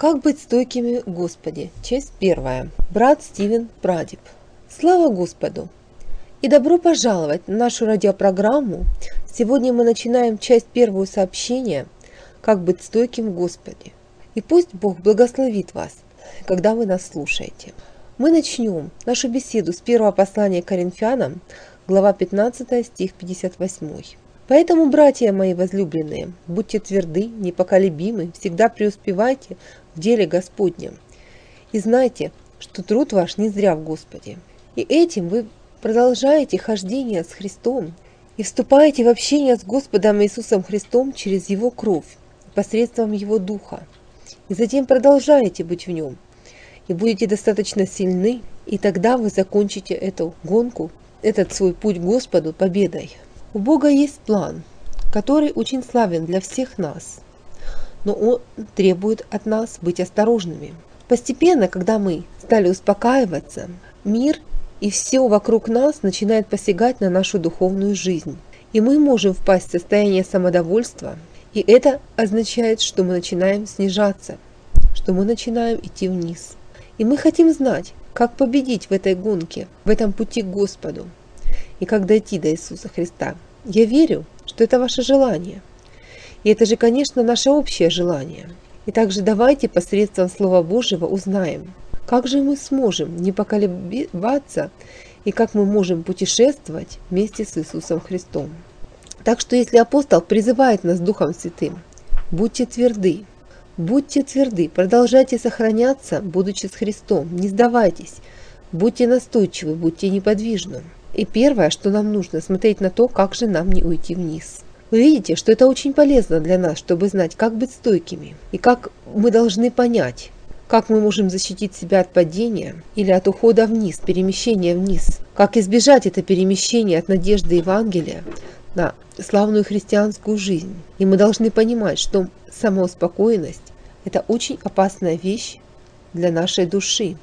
Как быть стойкими в Господе? Часть первая. Брат Стивен Прадип. Слава Господу! И добро пожаловать на нашу радиопрограмму. Сегодня мы начинаем часть первую сообщения «Как быть стойким в Господе». И пусть Бог благословит вас, когда вы нас слушаете. Мы начнем нашу беседу с первого послания к Коринфянам, глава 15, стих 58. «Поэтому, братья мои возлюбленные, будьте тверды, непоколебимы, всегда преуспевайте в деле Господнем. И знайте, что труд ваш не зря в Господе. И этим вы продолжаете хождение с Христом и вступаете в общение с Господом Иисусом Христом через Его кровь, посредством Его Духа. И затем продолжаете быть в Нем, и будете достаточно сильны, и тогда вы закончите эту гонку, этот свой путь к Господу победой. У Бога есть план, который очень славен для всех нас, но Он требует от нас быть осторожными. Постепенно, когда мы стали успокаиваться, мир и все вокруг нас начинает посягать на нашу духовную жизнь. И мы можем впасть в состояние самодовольства, и это означает, что мы начинаем снижаться, что мы начинаем идти вниз. И мы хотим знать, как победить в этой гонке, в этом пути к Господу, и как дойти до Иисуса Христа. Я верю, что это ваше желание. И это же, конечно, наше общее желание. И также давайте посредством Слова Божьего узнаем, как же мы сможем не поколебаться и как мы можем путешествовать вместе с Иисусом Христом. Так что если апостол призывает нас Духом Святым, будьте тверды, продолжайте сохраняться, будучи с Христом, не сдавайтесь, будьте настойчивы, будьте неподвижны. И первое, что нам нужно, смотреть на то, как же нам не уйти вниз. Вы видите, что это очень полезно для нас, чтобы знать, как быть стойкими, и как мы должны понять, как мы можем защитить себя от падения или от ухода вниз, перемещения вниз, как избежать это перемещение от надежды Евангелия на славную христианскую жизнь. И мы должны понимать, что самоуспокоенность – это очень опасная вещь для нашей души.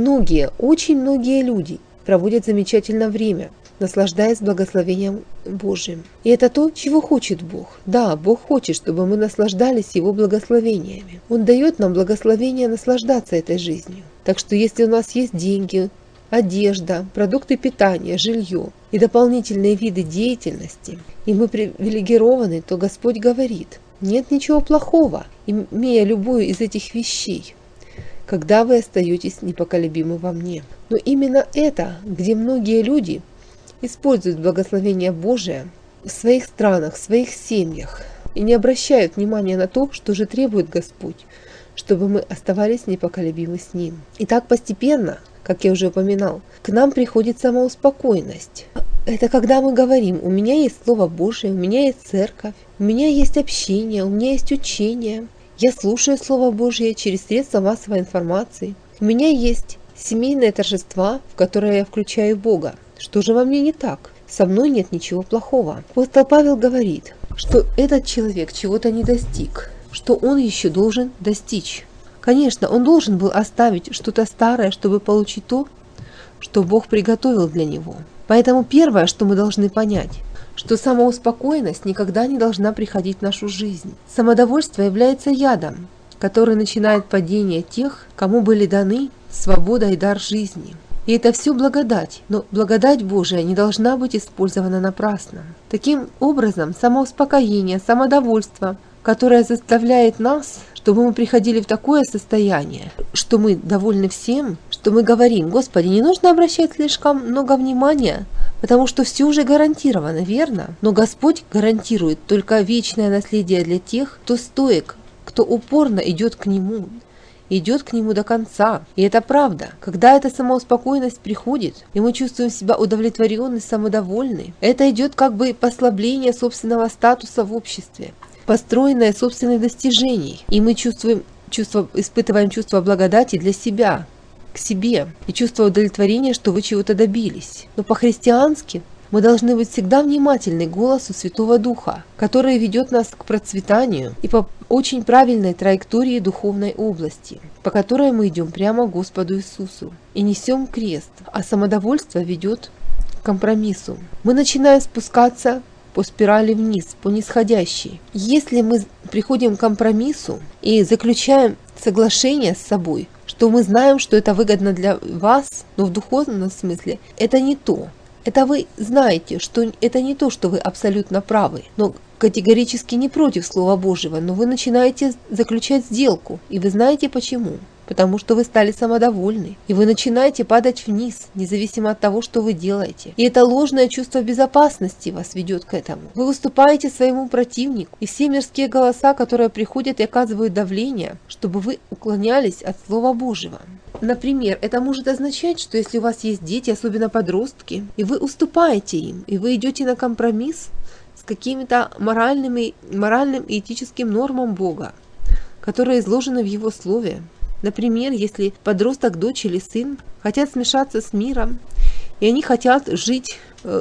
Очень многие люди проводят замечательное время, наслаждаясь благословением Божьим. И это то, чего хочет Бог. Да, Бог хочет, чтобы мы наслаждались Его благословениями. Он дает нам благословение наслаждаться этой жизнью. Так что если у нас есть деньги, одежда, продукты питания, жилье и дополнительные виды деятельности, и мы привилегированы, то Господь говорит, нет ничего плохого, имея любую из этих вещей, когда вы остаетесь непоколебимы во мне. Но именно это, где многие люди используют благословение Божие в своих странах, в своих семьях и не обращают внимания на то, что же требует Господь, чтобы мы оставались непоколебимы с Ним. И так постепенно, как я уже упоминал, к нам приходит самоуспокоенность. Это когда мы говорим, у меня есть Слово Божие, у меня есть церковь, у меня есть общение, у меня есть учение, я слушаю Слово Божие через средства массовой информации, у меня есть семейные торжества, в которые я включаю Бога. Что же во мне не так? Со мной нет ничего плохого. Апостол Павел говорит, что этот человек чего-то не достиг, что он еще должен достичь. Конечно, он должен был оставить что-то старое, чтобы получить то, что Бог приготовил для него. Поэтому первое, что мы должны понять, что самоуспокоенность никогда не должна приходить в нашу жизнь. Самодовольство является ядом, который начинает падение тех, кому были даны свобода и дар жизни. И это все благодать, но благодать Божия не должна быть использована напрасно. Таким образом, самоуспокоение, самодовольство, которое заставляет нас, чтобы мы приходили в такое состояние, что мы довольны всем, что мы говорим, Господи, не нужно обращать слишком много внимания, потому что все уже гарантировано, верно? Но Господь гарантирует только вечное наследие для тех, кто стоек, кто упорно идет к Нему до конца. И это правда. Когда эта самоуспокоенность приходит, и мы чувствуем себя удовлетворенны, самодовольны, это идет как бы послабление собственного статуса в обществе, построенное собственных достижений. И мы испытываем чувство благодати для себя, к себе, и чувство удовлетворения, что вы чего-то добились. Но по-христиански мы должны быть всегда внимательны к голосу Святого Духа, который ведет нас к процветанию и по очень правильной траектории духовной области, по которой мы идем прямо к Господу Иисусу и несем крест, а самодовольство ведет к компромиссу. Мы начинаем спускаться по спирали вниз, по нисходящей. Если мы приходим к компромиссу и заключаем соглашение с собой, что мы знаем, что это выгодно для вас, но в духовном смысле это не то. Это вы знаете, что это не то, что вы абсолютно правы, но категорически не против Слова Божьего, но вы начинаете заключать сделку, и вы знаете почему. Потому что вы стали самодовольны, и вы начинаете падать вниз, независимо от того, что вы делаете. И это ложное чувство безопасности вас ведет к этому. Вы уступаете своему противнику, и все мирские голоса, которые приходят и оказывают давление, чтобы вы уклонялись от Слова Божьего. Например, это может означать, что если у вас есть дети, особенно подростки, и вы уступаете им, и вы идете на компромисс с какими-то моральным и этическим нормам Бога, которые изложены в Его Слове. Например, если подросток, дочь или сын хотят смешаться с миром, и они хотят жить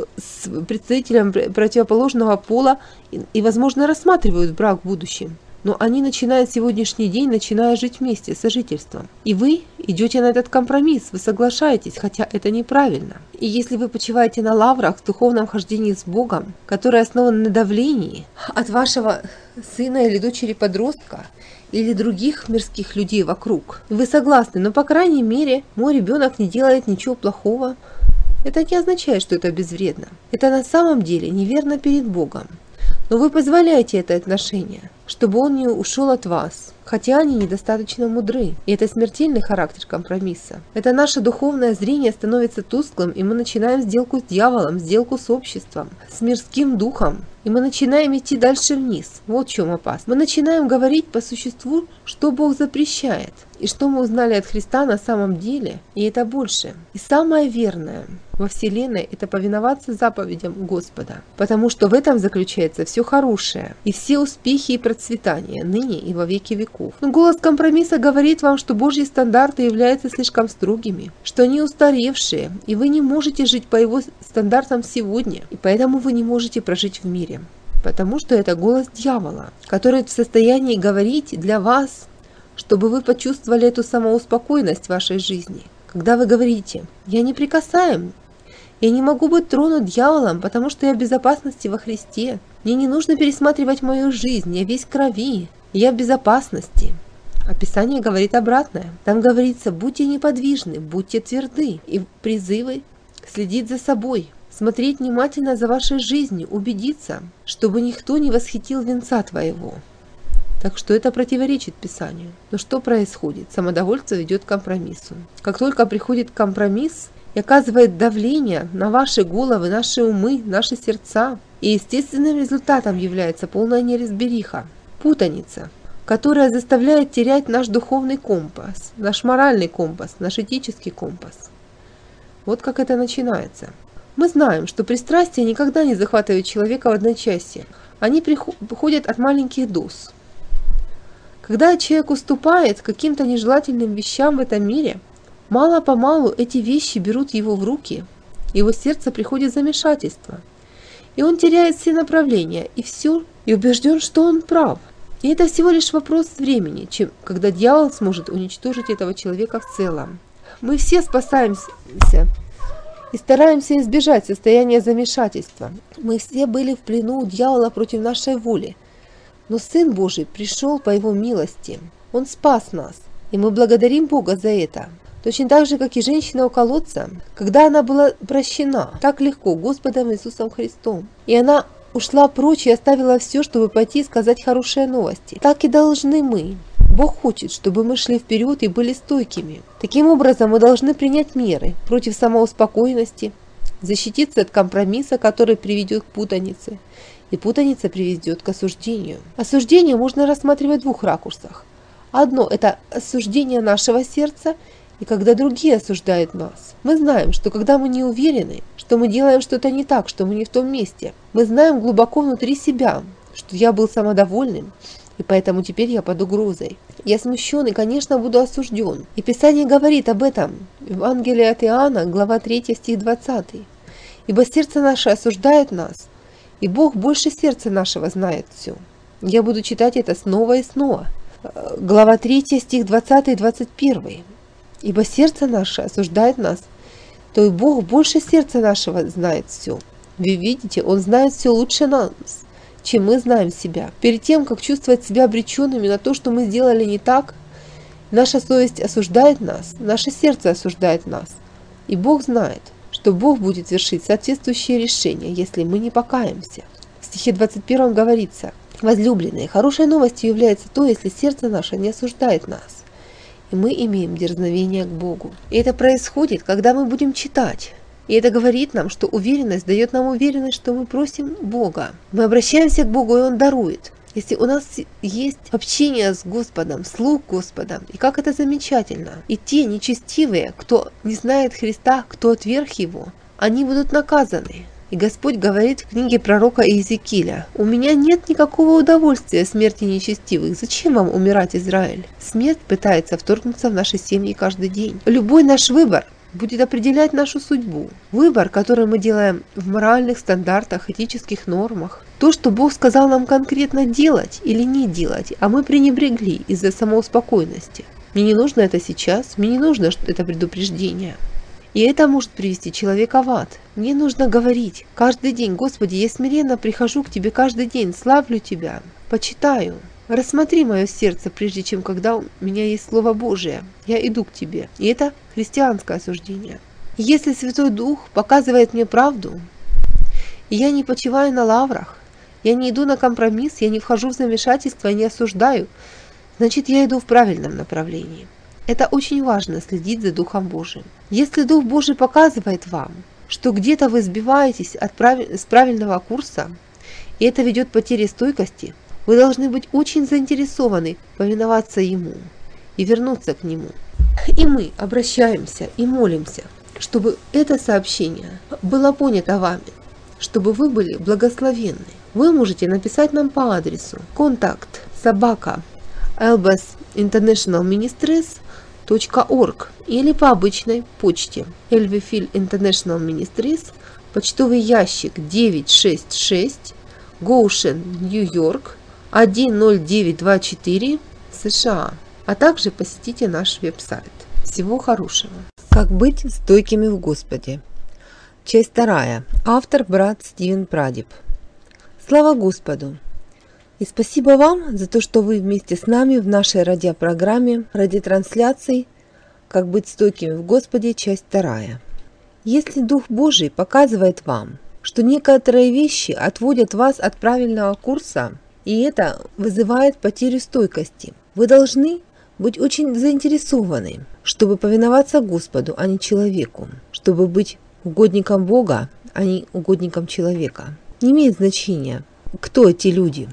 с представителем противоположного пола и, возможно, рассматривают брак в будущем, но они начинают сегодняшний день, начиная жить вместе, сожительством. И вы идете на этот компромисс, вы соглашаетесь, хотя это неправильно. И если вы почиваете на лаврах в духовном хождении с Богом, которое основано на давлении от вашего сына или дочери-подростка, или других мирских людей вокруг. Вы согласны, но по крайней мере мой ребенок не делает ничего плохого. Это не означает, что это безвредно. Это на самом деле неверно перед Богом. Но вы позволяете это отношение, чтобы он не ушел от вас, хотя они недостаточно мудры. И это смертельный характер компромисса. Это наше духовное зрение становится тусклым, и мы начинаем сделку с дьяволом, сделку с обществом, с мирским духом. И мы начинаем идти дальше вниз. Вот в чем опасность. Мы начинаем говорить по существу, что Бог запрещает. И что мы узнали от Христа на самом деле. И это больше. И самое верное во Вселенной – это повиноваться заповедям Господа. Потому что в этом заключается все хорошее. И все успехи и процветания ныне и во веки веков. Но голос компромисса говорит вам, что Божьи стандарты являются слишком строгими. Что они устаревшие. И вы не можете жить по его стандартам сегодня. И поэтому вы не можете прожить в мире. Потому что это голос дьявола, который в состоянии говорить для вас, чтобы вы почувствовали эту самоуспокоенность в вашей жизни. Когда вы говорите: «Я неприкасаем, я не могу быть тронут дьяволом, потому что я в безопасности во Христе. Мне не нужно пересматривать мою жизнь, я весь в крови, я в безопасности». А Писание говорит обратное. Там говорится: будьте неподвижны, будьте тверды. И призывы следить за собой, смотреть внимательно за вашей жизнью, убедиться, чтобы никто не восхитил венца твоего. Так что это противоречит Писанию. Но что происходит? Самодовольство ведет к компромиссу. Как только приходит компромисс и оказывает давление на ваши головы, наши умы, наши сердца, и естественным результатом является полная неразбериха, путаница, которая заставляет терять наш духовный компас, наш моральный компас, наш этический компас. Вот как это начинается. Мы знаем, что пристрастия никогда не захватывают человека в одночасье. Они приходят от маленьких доз. Когда человек уступает каким-то нежелательным вещам в этом мире, мало-помалу эти вещи берут его в руки, его сердце приходит в замешательство. И он теряет все направления и все, и убежден, что он прав. И это всего лишь вопрос времени, когда дьявол сможет уничтожить этого человека в целом. Мы все спасаемся и стараемся избежать состояния замешательства. Мы все были в плену у дьявола против нашей воли. Но Сын Божий пришел по Его милости. Он спас нас, и мы благодарим Бога за это. Точно так же, как и женщина у колодца, когда она была прощена так легко Господом Иисусом Христом. И она ушла прочь и оставила все, чтобы пойти и сказать хорошие новости. Так и должны мы. Бог хочет, чтобы мы шли вперед и были стойкими. Таким образом, мы должны принять меры против самоуспокоенности, защититься от компромисса, который приведет к путанице. И путаница приведет к осуждению. Осуждение можно рассматривать в двух ракурсах. Одно – это осуждение нашего сердца, и когда другие осуждают нас. Мы знаем, что когда мы не уверены, что мы делаем что-то не так, что мы не в том месте, мы знаем глубоко внутри себя, что я был самодовольным, и поэтому теперь я под угрозой. Я смущен и, конечно, буду осужден. И Писание говорит об этом. Евангелие от Иоанна, глава 3, стих 20. «Ибо сердце наше осуждает нас, и Бог больше сердца нашего знает все». Я буду читать это снова и снова. Глава 3, стих 20 и 21. «Ибо сердце наше осуждает нас, то и Бог больше сердца нашего знает все». Вы видите, Он знает все лучше нас, чем мы знаем себя. Перед тем, как чувствовать себя обреченными на то, что мы сделали не так, наша совесть осуждает нас, наше сердце осуждает нас. И Бог знает, что Бог будет вершить соответствующие решения, если мы не покаемся. В стихе 21 говорится: «Возлюбленные, хорошей новостью является то, если сердце наше не осуждает нас, и мы имеем дерзновение к Богу». И это происходит, когда мы будем читать. И это говорит нам, что уверенность дает нам уверенность, что мы просим Бога. Мы обращаемся к Богу, и Он дарует. Если у нас есть общение с Господом, слух Господом, и как это замечательно. И те нечестивые, кто не знает Христа, кто отверг Его, они будут наказаны. И Господь говорит в книге пророка Иезекииля: «У меня нет никакого удовольствия в смерти нечестивых. Зачем вам умирать, Израиль?» Смерть пытается вторгнуться в наши семьи каждый день. Любой наш выбор будет определять нашу судьбу. Выбор, который мы делаем в моральных стандартах, этических нормах. То, что Бог сказал нам конкретно делать или не делать, а мы пренебрегли из-за самоуспокойности. Мне не нужно это сейчас, мне не нужно это предупреждение. И это может привести человека в ад. Мне нужно говорить каждый день: «Господи, я смиренно прихожу к Тебе каждый день, славлю Тебя, почитаю. Рассмотри мое сердце, прежде чем когда у меня есть Слово Божие. Я иду к Тебе». И это христианское осуждение. И если Святой Дух показывает мне правду, и я не почиваю на лаврах, я не иду на компромисс, я не вхожу в замешательство, я не осуждаю, значит, я иду в правильном направлении. Это очень важно — следить за Духом Божиим. Если Дух Божий показывает вам, что где-то вы сбиваетесь с правильного курса, и это ведет к потере стойкости, вы должны быть очень заинтересованы повиноваться Ему и вернуться к Нему. И мы обращаемся и молимся, чтобы это сообщение было понято вами, чтобы вы были благословенны. Вы можете написать нам по адресу contact@elbasinternationalministries.org или по обычной почте Elvefil International Ministries, почтовый ящик 966, Goshen, Нью-Йорк 10924, США. А также посетите наш веб-сайт. Всего хорошего. Как быть стойкими в Господе. Часть 2. Автор брат Стивен Прадип. Слава Господу! И спасибо вам за то, что вы вместе с нами в нашей радиопрограмме, радиотрансляции «Как быть стойкими в Господе», часть 2. Если Дух Божий показывает вам, что некоторые вещи отводят вас от правильного курса, и это вызывает потерю стойкости, вы должны быть очень заинтересованы, чтобы повиноваться Господу, а не человеку, чтобы быть угодником Бога, а не угодником человека. Не имеет значения, кто эти люди,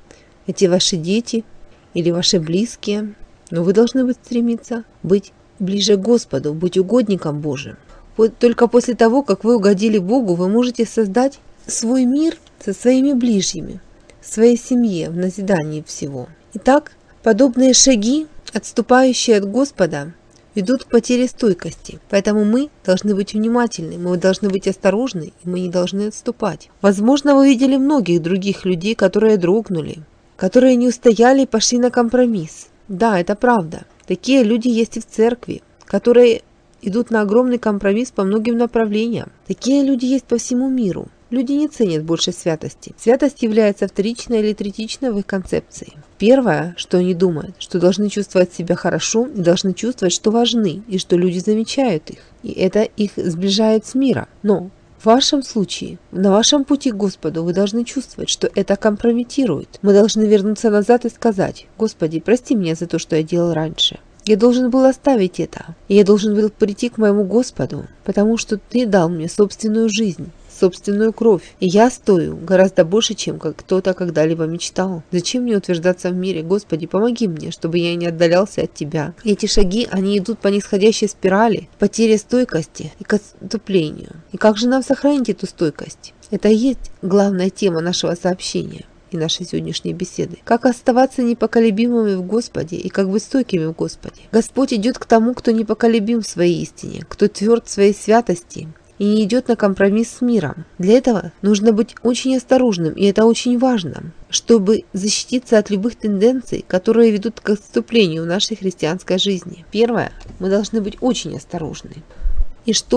эти ваши дети или ваши близкие, но вы должны стремиться быть ближе к Господу, быть угодником Божьим. Вот только после того, как вы угодили Богу, вы можете создать свой мир со своими ближними, в своей семье, в назидании всего. Итак, подобные шаги, отступающие от Господа, ведут к потере стойкости. Поэтому мы должны быть внимательны, мы должны быть осторожны, и мы не должны отступать. Возможно, вы видели многих других людей, которые дрогнули, которые не устояли и пошли на компромисс. Да, это правда. Такие люди есть и в церкви, которые идут на огромный компромисс по многим направлениям. Такие люди есть по всему миру. Люди не ценят больше святости. Святость является вторичной или третичной в их концепции. Первое, что они думают, что должны чувствовать себя хорошо и должны чувствовать, что важны, и что люди замечают их. И это их сближает с миром. Но в вашем случае, на вашем пути к Господу, вы должны чувствовать, что это компрометирует. Мы должны вернуться назад и сказать: «Господи, прости меня за то, что я делал раньше. Я должен был оставить это. И я должен был прийти к моему Господу, потому что Ты дал мне собственную жизнь, собственную кровь. И я стою гораздо больше, чем кто-то когда-либо мечтал. Зачем мне утверждаться в мире? Господи, помоги мне, чтобы я не отдалялся от Тебя». И эти шаги, они идут по нисходящей спирали, к потере стойкости и к отступлению. И как же нам сохранить эту стойкость? Это и есть главная тема нашего сообщения и нашей сегодняшней беседы. Как оставаться непоколебимыми в Господе и как быть стойкими в Господе. Господь идет к тому, кто непоколебим в своей истине, кто тверд в своей святости и не идет на компромисс с миром. Для этого нужно быть очень осторожным, и это очень важно, чтобы защититься от любых тенденций, которые ведут к отступлению в нашей христианской жизни. Первое, мы должны быть очень осторожны. И что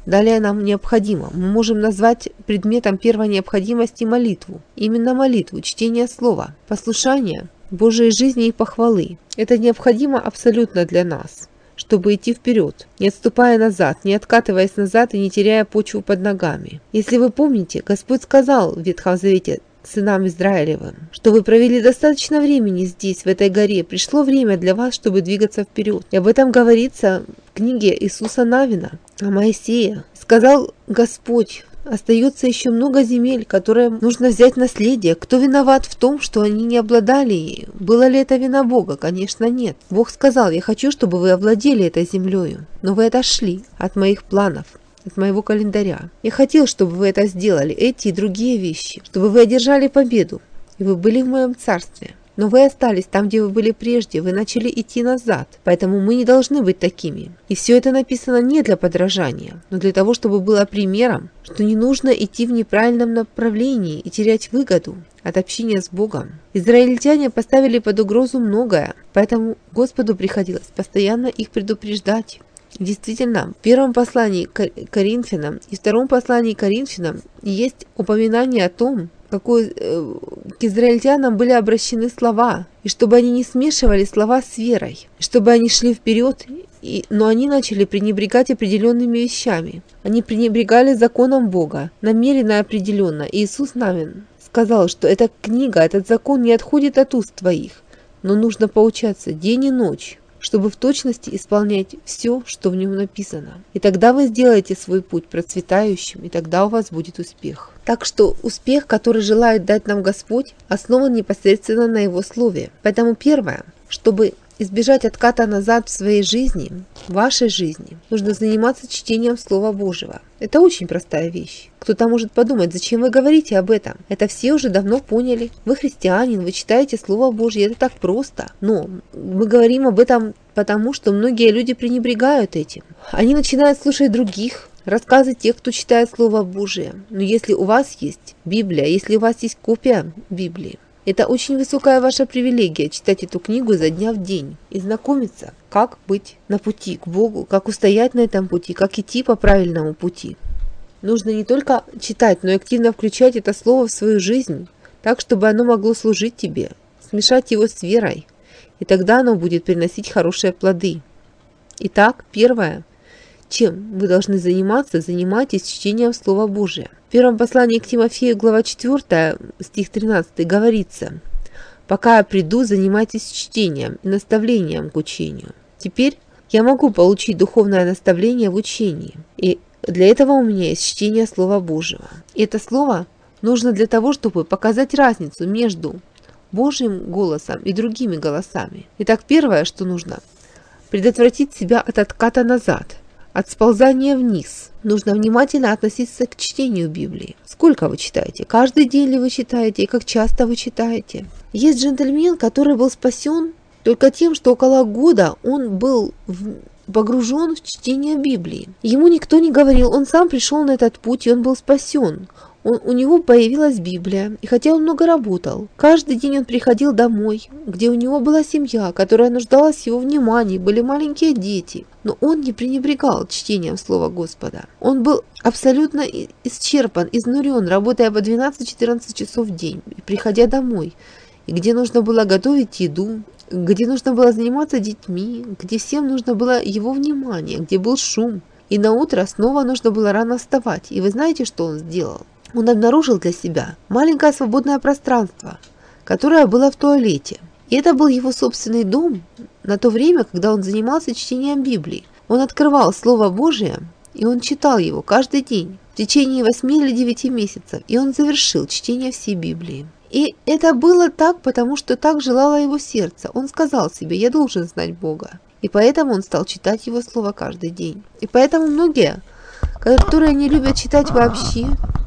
Далее нам необходимо, мы можем назвать предметом первой необходимости молитву. Именно молитву, чтение слова, послушание Божией жизни и похвалы. Это необходимо абсолютно для нас, чтобы идти вперед, не отступая назад, не откатываясь назад и не теряя почву под ногами. Если вы помните, Господь сказал в Ветхом Завете сынам Израилевым, что вы провели достаточно времени здесь, в этой горе, пришло время для вас, чтобы двигаться вперед. И об этом говорится в книге Иисуса Навина о Моисее. Сказал Господь: остается еще много земель, которые нужно взять наследие. Кто виноват в том, что они не обладали ею? Была ли это вина Бога? Конечно, нет. Бог сказал: я хочу, чтобы вы овладели этой землею, но вы отошли от моих планов, от моего календаря. Я хотел, чтобы вы это сделали, эти и другие вещи, чтобы вы одержали победу, и вы были в моем царстве. Но вы остались там, где вы были прежде, вы начали идти назад, поэтому мы не должны быть такими. И все это написано не для подражания, но для того, чтобы было примером, что не нужно идти в неправильном направлении и терять выгоду от общения с Богом. Израильтяне поставили под угрозу многое, поэтому Господу приходилось постоянно их предупреждать. Действительно, в первом послании к Коринфянам и втором послании к Коринфянам есть упоминание о том, какой к израильтянам были обращены слова, и чтобы они не смешивали слова с верой, чтобы они шли вперед, но они начали пренебрегать определенными вещами. Они пренебрегали законом Бога, намеренно и определенно. И Иисус Навин сказал, что эта книга, этот закон не отходит от уст твоих, но нужно поучаться день и ночь, чтобы в точности исполнять все, что в нем написано. И тогда вы сделаете свой путь процветающим, и тогда у вас будет успех. Так что успех, который желает дать нам Господь, основан непосредственно на Его Слове. Поэтому первое, чтобы избежать отката назад в своей жизни, в вашей жизни, нужно заниматься чтением Слова Божьего. Это очень простая вещь. Кто-то может подумать: зачем вы говорите об этом? Это все уже давно поняли. Вы христианин, вы читаете Слово Божье, это так просто. Но мы говорим об этом потому, что многие люди пренебрегают этим. Они начинают слушать других, рассказы тех, кто читает Слово Божие. Но если у вас есть Библия, если у вас есть копия Библии, это очень высокая ваша привилегия читать эту книгу изо дня в день и знакомиться, как быть на пути к Богу, как устоять на этом пути, как идти по правильному пути. Нужно не только читать, но и активно включать это слово в свою жизнь, так, чтобы оно могло служить тебе, смешать его с верой, и тогда оно будет приносить хорошие плоды. Итак, первое, чем вы должны заниматься, занимайтесь чтением Слова Божия. В первом послании к Тимофею, глава 4, стих 13, говорится: «Пока я приду, занимайтесь чтением и наставлением к учению». Теперь я могу получить духовное наставление в учении, и для этого у меня есть чтение Слова Божьего. И это слово нужно для того, чтобы показать разницу между Божьим голосом и другими голосами. Итак, первое, что нужно – предотвратить себя от отката назад, от сползания вниз. Нужно внимательно относиться к чтению Библии. Сколько вы читаете? Каждый день ли вы читаете? И как часто вы читаете? Есть джентльмен, который был спасен только тем, что около года он был погружен в чтение Библии. Ему никто не говорил, он сам пришел на этот путь, и он был спасен. У него появилась Библия, и хотя он много работал, каждый день он приходил домой, где у него была семья, которая нуждалась в его внимании, были маленькие дети. Но он не пренебрегал чтением Слова Господа. Он был абсолютно исчерпан, изнурен, работая по 12-14 часов в день, приходя домой, и где нужно было готовить еду, где нужно было заниматься детьми, где всем нужно было его внимание, где был шум. И на утро снова нужно было рано вставать. И вы знаете, что он сделал? Он обнаружил для себя маленькое свободное пространство, которое было в туалете. И это был его собственный дом на то время, когда он занимался чтением Библии. Он открывал Слово Божие, и он читал его каждый день в течение 8 или 9 месяцев. И он завершил чтение всей Библии. И это было так, потому что так желало его сердце. Он сказал себе: я должен знать Бога. И поэтому он стал читать Его Слово каждый день. И поэтому многие, которые не любят читать вообще,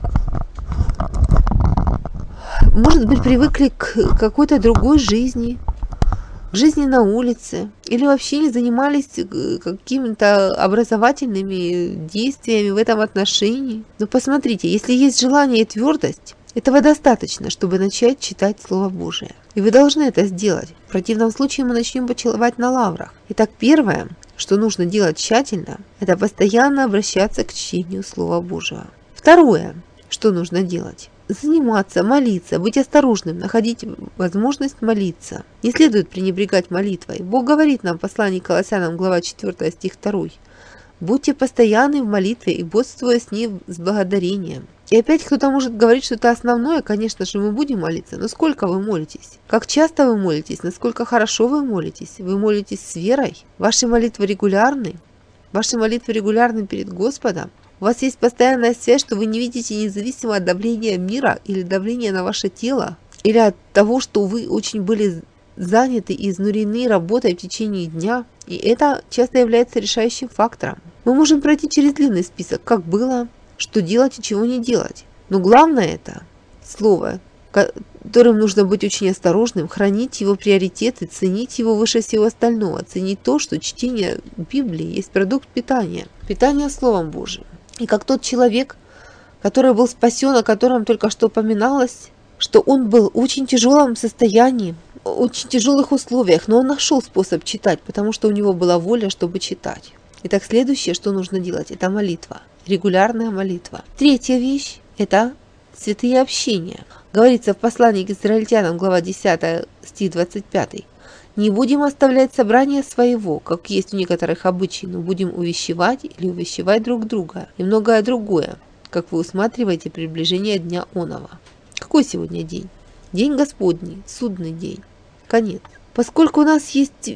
может быть, привыкли к какой-то другой жизни, к жизни на улице, или вообще не занимались какими-то образовательными действиями в этом отношении. Но посмотрите, если есть желание и твердость, этого достаточно, чтобы начать читать Слово Божие. И вы должны это сделать. В противном случае мы начнем почивать на лаврах. Итак, первое, что нужно делать тщательно, это постоянно обращаться к чтению Слова Божьего. Второе, что нужно делать. Заниматься, молиться, быть осторожным, находить возможность молиться. Не следует пренебрегать молитвой. Бог говорит нам в послании к Колоссянам, глава 4, стих 2. «Будьте постоянны в молитве и бодствуя с ней с благодарением». И опять кто-то может говорить, что это основное. Конечно же, мы будем молиться, но сколько вы молитесь? Как часто вы молитесь? Насколько хорошо вы молитесь? Вы молитесь с верой? Ваши молитвы регулярны? Ваши молитвы регулярны перед Господом? У вас есть постоянная связь, что вы не видите независимо от давления мира или давления на ваше тело, или от того, что вы очень были заняты и изнурены работой в течение дня. И это часто является решающим фактором. Мы можем пройти через длинный список, как было, что делать и чего не делать. Но главное это слово, которым нужно быть очень осторожным, хранить его приоритеты, ценить его выше всего остального, ценить то, что чтение Библии есть продукт питания, питание Словом Божьим. И как тот человек, который был спасен, о котором только что упоминалось, что он был в очень тяжелом состоянии, в очень тяжелых условиях, но он нашел способ читать, потому что у него была воля, чтобы читать. Итак, следующее, что нужно делать, это молитва, регулярная молитва. Третья вещь – это святые общения. Говорится в послании к Израильтянам, глава 10, стих 25. «Не будем оставлять собрание своего, как есть у некоторых обычаев, но будем увещевать или увещевать друг друга, и многое другое, как вы усматриваете приближение дня оного». Какой сегодня день? День Господний, судный день. Конец. Поскольку у нас есть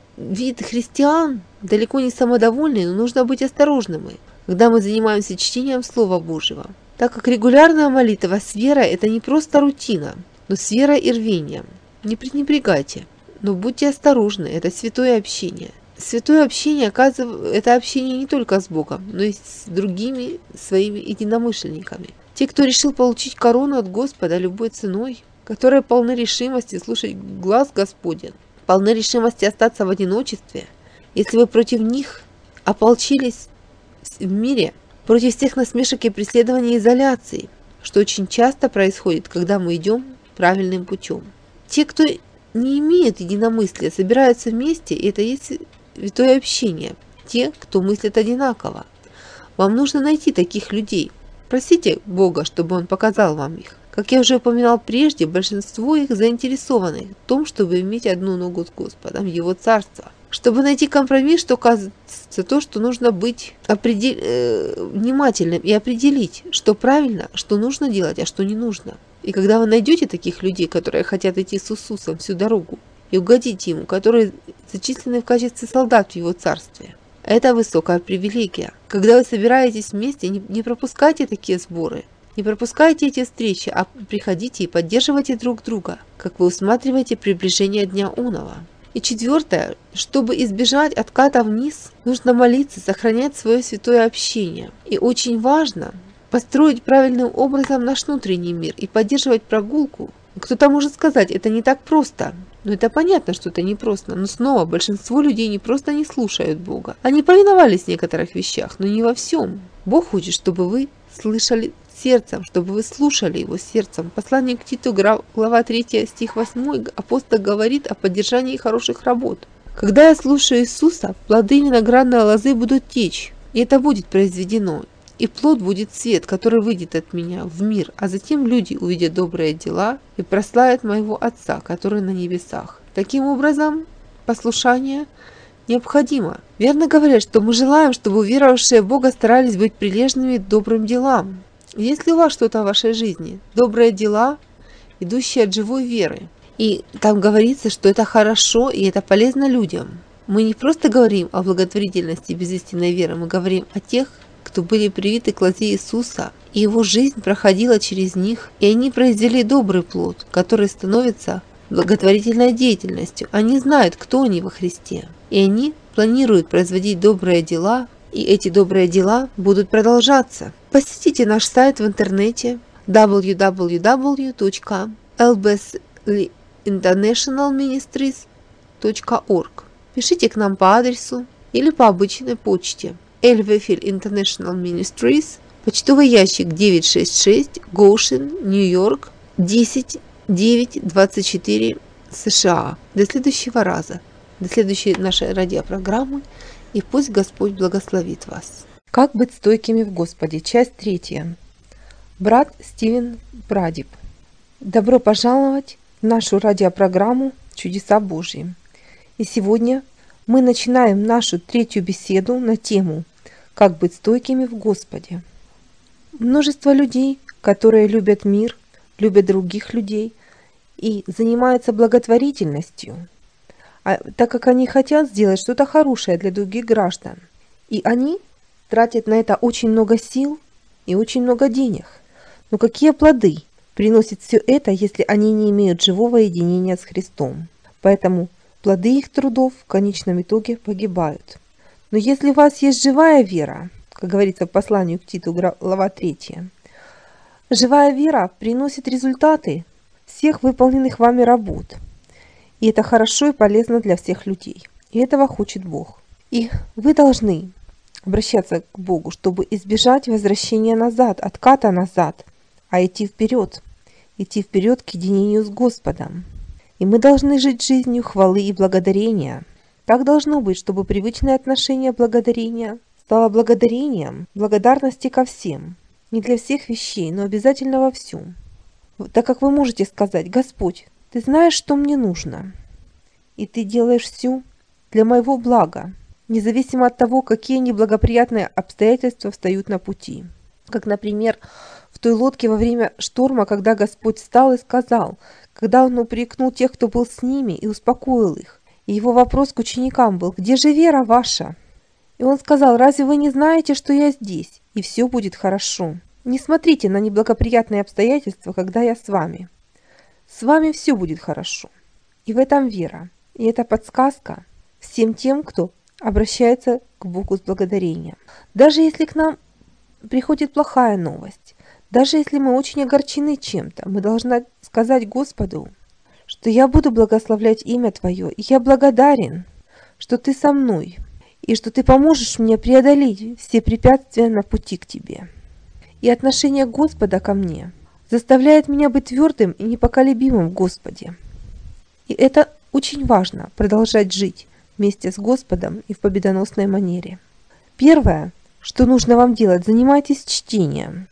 вид христиан, далеко не самодовольный, но нужно быть осторожными, когда мы занимаемся чтением Слова Божьего. Так как регулярная молитва с верой – это не просто рутина, но с верой и рвением. Не пренебрегайте, но будьте осторожны, это святое общение. Святое общение, оказывается, это общение не только с Богом, но и с другими своими единомышленниками. Те, кто решил получить корону от Господа любой ценой, которые полны решимости слушать глас Господень, полны решимости остаться в одиночестве, если вы против них ополчились в мире, против всех насмешек и преследований и изоляции, что очень часто происходит, когда мы идем правильным путем. Те, кто не имеют единомыслия, собираются вместе, и это есть святое общение. Те, кто мыслит одинаково. Вам нужно найти таких людей. Просите Бога, чтобы Он показал вам их. Как я уже упоминал прежде, большинство их заинтересованы в том, чтобы иметь одну ногу с Господом, Его Царство. Чтобы найти компромисс, что кажется то, что нужно быть внимательным и определить, что правильно, что нужно делать, а что не нужно. И когда вы найдете таких людей, которые хотят идти с Иисусом всю дорогу и угодить Ему, которые зачислены в качестве солдат в Его Царстве, это высокая привилегия. Когда вы собираетесь вместе, не пропускайте такие сборы, не пропускайте эти встречи, а приходите и поддерживайте друг друга, как вы усматриваете приближение Дня Оного. И четвертое, чтобы избежать отката вниз, нужно молиться, сохранять свое святое общение. И очень важно построить правильным образом наш внутренний мир и поддерживать прогулку. Кто-то может сказать, это не так просто. Но это понятно, что это непросто. Но снова, большинство людей не просто не слушают Бога. Они повиновались в некоторых вещах, но не во всем. Бог хочет, чтобы вы слышали сердцем, чтобы вы слушали Его сердцем. Послание к Титу, глава 3, стих 8, апостол говорит о поддержании хороших работ. «Когда я слушаю Иисуса, плоды виноградной лозы будут течь, и это будет произведено. И плод будет свет, который выйдет от меня в мир, а затем люди увидят добрые дела и прославят моего Отца, который на небесах». Таким образом, послушание необходимо. Верно говорят, что мы желаем, чтобы уверовавшие в Бога старались быть прилежными к добрым делам. Есть ли у вас что-то в вашей жизни? Добрые дела, идущие от живой веры. И там говорится, что это хорошо и это полезно людям. Мы не просто говорим о благотворительности без истинной веры, мы говорим о тех, кто были привиты к лозе Иисуса, и Его жизнь проходила через них, и они произвели добрый плод, который становится благотворительной деятельностью. Они знают, кто они во Христе, и они планируют производить добрые дела, и эти добрые дела будут продолжаться. Посетите наш сайт в интернете www.lbsinternationalministries.org. Пишите к нам по адресу или по обычной почте. Elvefil International Ministries, почтовый ящик 966, Гошин, Нью-Йорк, 10924, США. До следующего раза. До следующей нашей радиопрограммы, и пусть Господь благословит вас. Как быть стойкими в Господе? Часть 3. Брат Стивен Прадип. Добро пожаловать в нашу радиопрограмму «Чудеса Божьи». И сегодня мы начинаем нашу 3-ю беседу на тему «Как быть стойкими в Господе». Множество людей, которые любят мир, любят других людей и занимаются благотворительностью, так как они хотят сделать что-то хорошее для других граждан. И они тратят на это очень много сил и очень много денег. Но какие плоды приносит все это, если они не имеют живого единения с Христом? Поэтому плоды их трудов в конечном итоге погибают. Но если у вас есть живая вера, как говорится в послании к Титу, глава 3, живая вера приносит результаты всех выполненных вами работ. И это хорошо и полезно для всех людей. И этого хочет Бог. И вы должны обращаться к Богу, чтобы избежать возвращения назад, отката назад, а идти вперед к единению с Господом. И мы должны жить жизнью хвалы и благодарения. Так должно быть, чтобы привычное отношение благодарения стало благодарением благодарности ко всем. Не для всех вещей, но обязательно во всем. Так как вы можете сказать: «Господь, Ты знаешь, что мне нужно, и Ты делаешь все для моего блага, независимо от того, какие неблагоприятные обстоятельства встают на пути». Как, например, в той лодке во время шторма, когда Господь встал и сказал, когда Он упрекнул тех, кто был с ними, и успокоил их. И Его вопрос к ученикам был: «Где же вера ваша?» И Он сказал: «Разве вы не знаете, что я здесь, и все будет хорошо? Не смотрите на неблагоприятные обстоятельства, когда я с вами. С вами все будет хорошо». И в этом вера. И это подсказка всем тем, кто обращается к Богу с благодарением. Даже если к нам приходит плохая новость, даже если мы очень огорчены чем-то, мы должны сказать Господу, что я буду благословлять имя Твое, и я благодарен, что Ты со мной, и что Ты поможешь мне преодолеть все препятствия на пути к Тебе. И отношение Господа ко мне заставляет меня быть твердым и непоколебимым в Господе. И это очень важно – продолжать жить вместе с Господом и в победоносной манере. Первое, что нужно вам делать – занимайтесь чтением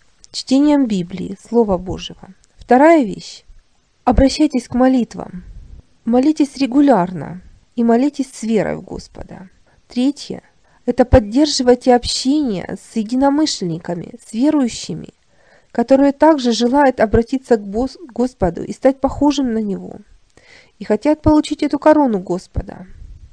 Библии, Слова Божьего. Вторая вещь – обращайтесь к молитвам. Молитесь регулярно и молитесь с верой в Господа. Третье – это поддерживайте общение с единомышленниками, с верующими, которые также желают обратиться к Господу и стать похожим на Него, и хотят получить эту корону Господа.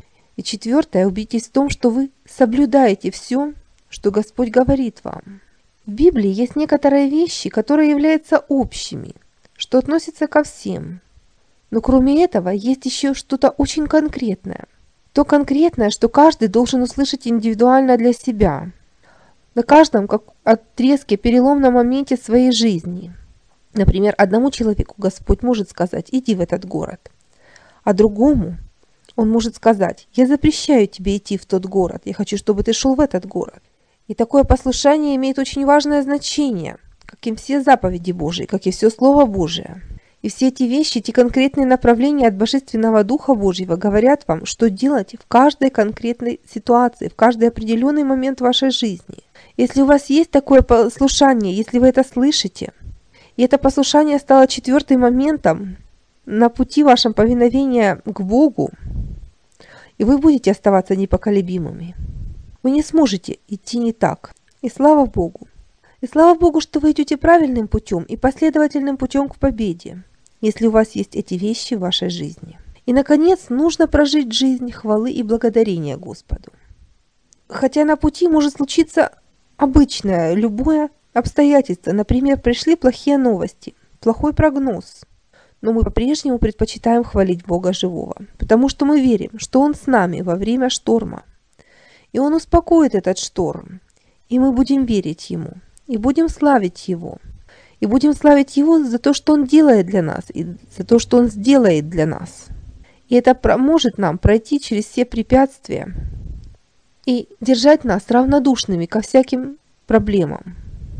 И четвертое – убедитесь в том, что вы соблюдаете все, что Господь говорит вам. В Библии есть некоторые вещи, которые являются общими, что относятся ко всем. Но кроме этого есть еще что-то очень конкретное. То конкретное, что каждый должен услышать индивидуально для себя. На каждом как отрезке, переломном моменте своей жизни. Например, одному человеку Господь может сказать: «Иди в этот город». А другому Он может сказать: «Я запрещаю тебе идти в тот город, я хочу, чтобы ты шел в этот город». И такое послушание имеет очень важное значение, как и все заповеди Божии, как и все Слово Божие. И все эти вещи, эти конкретные направления от Божественного Духа Божьего говорят вам, что делать в каждой конкретной ситуации, в каждый определенный момент вашей жизни. Если у вас есть такое послушание, если вы это слышите, и это послушание стало 4-м моментом на пути вашем повиновения к Богу, и вы будете оставаться непоколебимыми. Вы не сможете идти не так. И слава Богу! И слава Богу, что вы идете правильным путем и последовательным путем к победе, если у вас есть эти вещи в вашей жизни. И, наконец, нужно прожить жизнь хвалы и благодарения Господу. Хотя на пути может случиться обычное, любое обстоятельство. Например, пришли плохие новости, плохой прогноз. Но мы по-прежнему предпочитаем хвалить Бога живого, потому что мы верим, что Он с нами во время шторма. И Он успокоит этот шторм, и мы будем верить Ему, и будем славить Его. И будем славить Его за то, что Он делает для нас, и за то, что Он сделает для нас. И это поможет нам пройти через все препятствия и держать нас равнодушными ко всяким проблемам.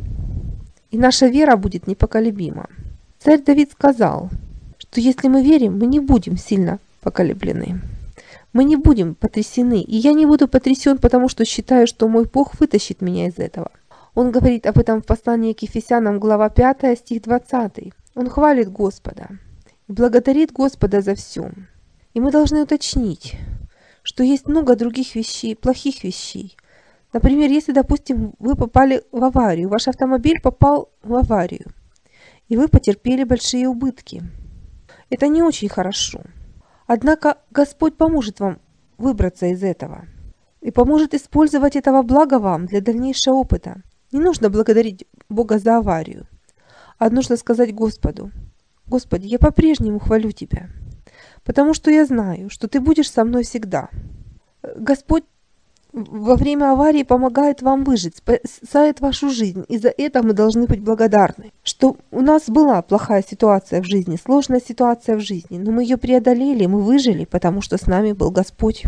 И наша вера будет непоколебима. Царь Давид сказал, что если мы верим, мы не будем сильно поколеблены. Мы не будем потрясены, и я не буду потрясен, потому что считаю, что мой Бог вытащит меня из этого. Он говорит об этом в послании к Ефесянам, глава 5, стих 20. Он хвалит Господа и благодарит Господа за все. И мы должны уточнить, что есть много других вещей, плохих вещей. Например, если, допустим, вы попали в аварию, ваш автомобиль попал в аварию, и вы потерпели большие убытки. Это не очень хорошо. Однако Господь поможет вам выбраться из этого и поможет использовать этого блага вам для дальнейшего опыта. Не нужно благодарить Бога за аварию, а нужно сказать Господу: «Господи, я по-прежнему хвалю Тебя, потому что я знаю, что Ты будешь со мной всегда». Господь во время аварии помогает вам выжить, спасает вашу жизнь, и за это мы должны быть благодарны. Что у нас была плохая ситуация в жизни, сложная ситуация в жизни, но мы ее преодолели, мы выжили, потому что с нами был Господь.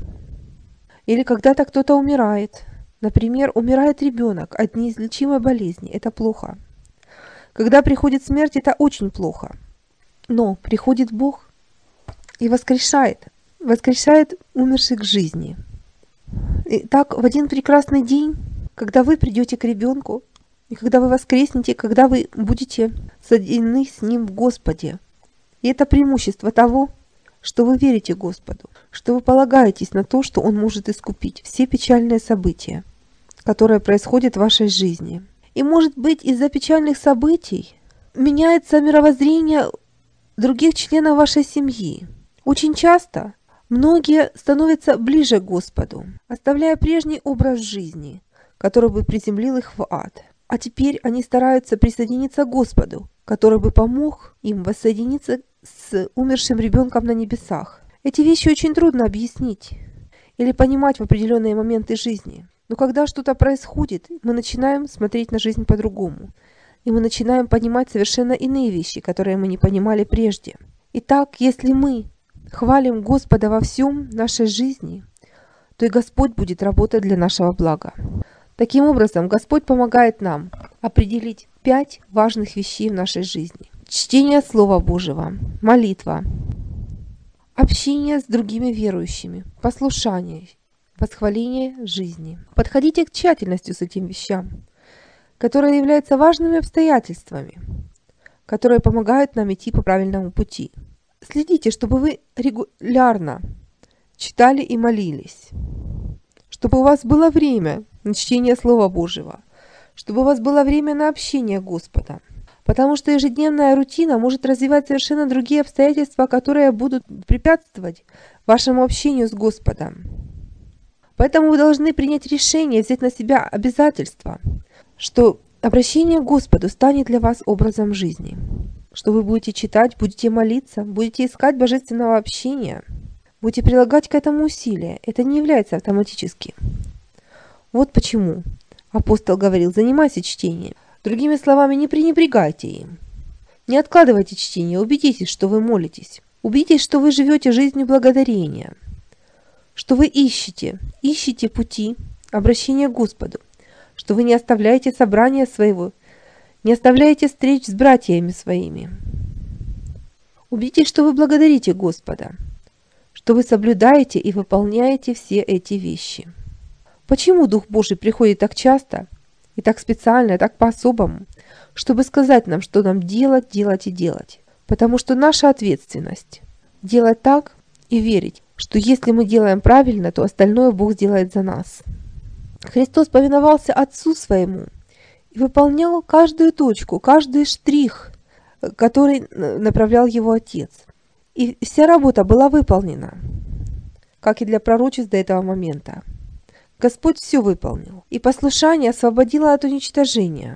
Или когда-то кто-то умирает. Например, умирает ребенок от неизлечимой болезни. Это плохо. Когда приходит смерть, это очень плохо. Но приходит Бог и воскрешает умерших к жизни. И так в один прекрасный день, когда вы придете к ребенку, и когда вы воскреснете, когда вы будете соединены с Ним в Господе. И это преимущество того, что вы верите Господу, что вы полагаетесь на то, что Он может искупить все печальные события, которые происходят в вашей жизни. И может быть, из-за печальных событий меняется мировоззрение других членов вашей семьи. Очень часто многие становятся ближе к Господу, оставляя прежний образ жизни, который бы приземлил их в ад. А теперь они стараются присоединиться к Господу, который бы помог им воссоединиться с умершим ребенком на небесах. Эти вещи очень трудно объяснить или понимать в определенные моменты жизни. Но когда что-то происходит, мы начинаем смотреть на жизнь по-другому. И мы начинаем понимать совершенно иные вещи, которые мы не понимали прежде. Итак, если мы хвалим Господа во всем нашей жизни, то и Господь будет работать для нашего блага. Таким образом, Господь помогает нам определить 5 важных вещей в нашей жизни. Чтение Слова Божьего, молитва, общение с другими верующими, послушание, восхваление жизни. Подходите к тщательности с этим вещам, которые являются важными обстоятельствами, которые помогают нам идти по правильному пути. Следите, чтобы вы регулярно читали и молились, чтобы у вас было время на чтение Слова Божьего, чтобы у вас было время на общение с Господом, потому что ежедневная рутина может развивать совершенно другие обстоятельства, которые будут препятствовать вашему общению с Господом. Поэтому вы должны принять решение, взять на себя обязательство, что обращение к Господу станет для вас образом жизни, что вы будете читать, будете молиться, будете искать божественного общения, будете прилагать к этому усилия. Это не является автоматически. Вот почему апостол говорил: занимайся чтением. Другими словами, не пренебрегайте им. Не откладывайте чтение, убедитесь, что вы молитесь. Убедитесь, что вы живете жизнью благодарения, что вы ищете пути обращения к Господу, что вы не оставляете собрания своего, не оставляете встреч с братьями своими. Убедитесь, что вы благодарите Господа, что вы соблюдаете и выполняете все эти вещи. Почему Дух Божий приходит так часто и так специально, и так по-особому, чтобы сказать нам, что нам делать, делать и делать? Потому что наша ответственность – делать так и верить, что если мы делаем правильно, то остальное Бог сделает за нас. Христос повиновался Отцу Своему и выполнял каждую точку, каждый штрих, который направлял Его Отец. И вся работа была выполнена, как и для пророчеств до этого момента. Господь все выполнил, и послушание освободило от уничтожения,